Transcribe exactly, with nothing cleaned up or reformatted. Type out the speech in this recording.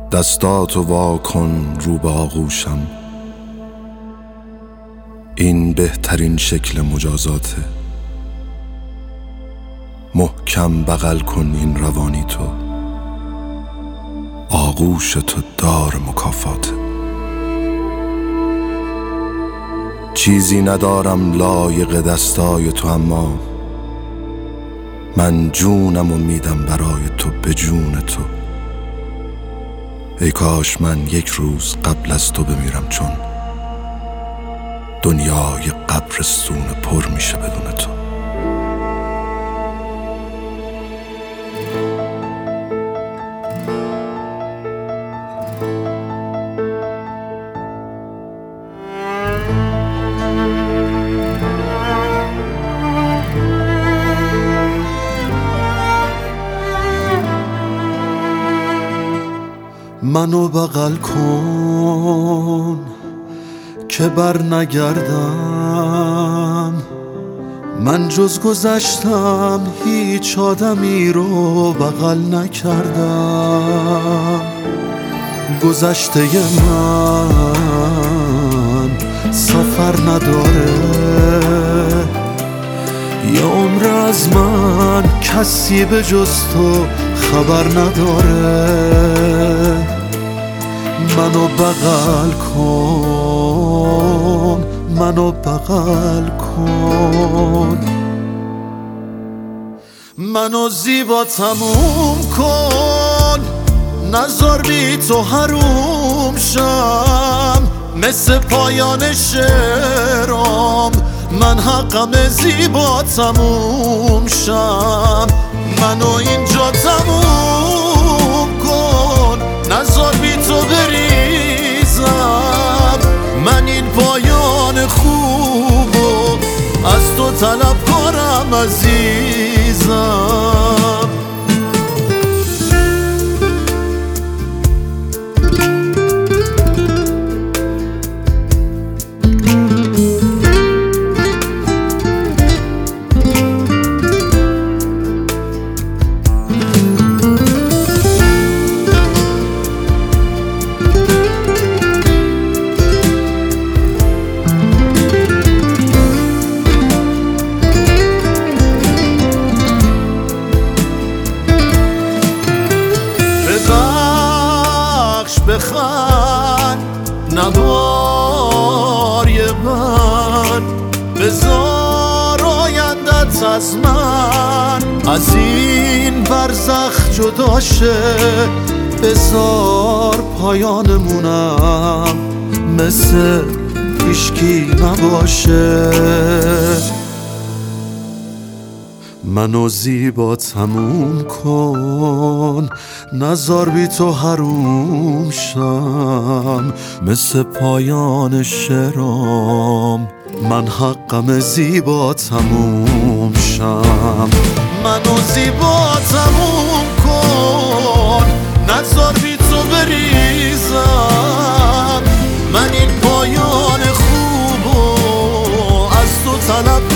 دستاتو وا کن رو به آغوشم، این بهترین شکل مجازاته. محکم بغل کن این روانی تو، آغوش تو دار مکافاته. چیزی ندارم لایق دستای تو، اما من جونمو میدم برای تو، به جون تو. ای کاش من یک روز قبل از تو بمیرم، چون دنیای قبرستون پر میشه بدون تو. منو بغل کن که بر نگردم، من جز گذشتم هیچ آدمی رو بغل نکردم. گذشته من سفر نداره، یه عمر از من کسی به جز تو خبر نداره. منو بغل کن، منو بغل کن، منو زیبا تموم کن، نذار بی تو حروم شم. مثل پایان شعرام من حقم زیبا تموم شم. منو اینجا تموم کن، نذار بی تو بریزم. من این پایان خوبو از تو طلب کنم عزیزم. بخند نوار یه من، بذار آیندت از من از این برزخ جدا شه. بذار پایانمونم مثل هیچکی نباشه. منو زیبا تموم کن، نذار بی تو حروم شم. مثل پایان شعرام من حقم زیبا تموم شم. منو زیبا تموم کن، نذار بی تو بریزم. من این پایان خوبو از تو طلب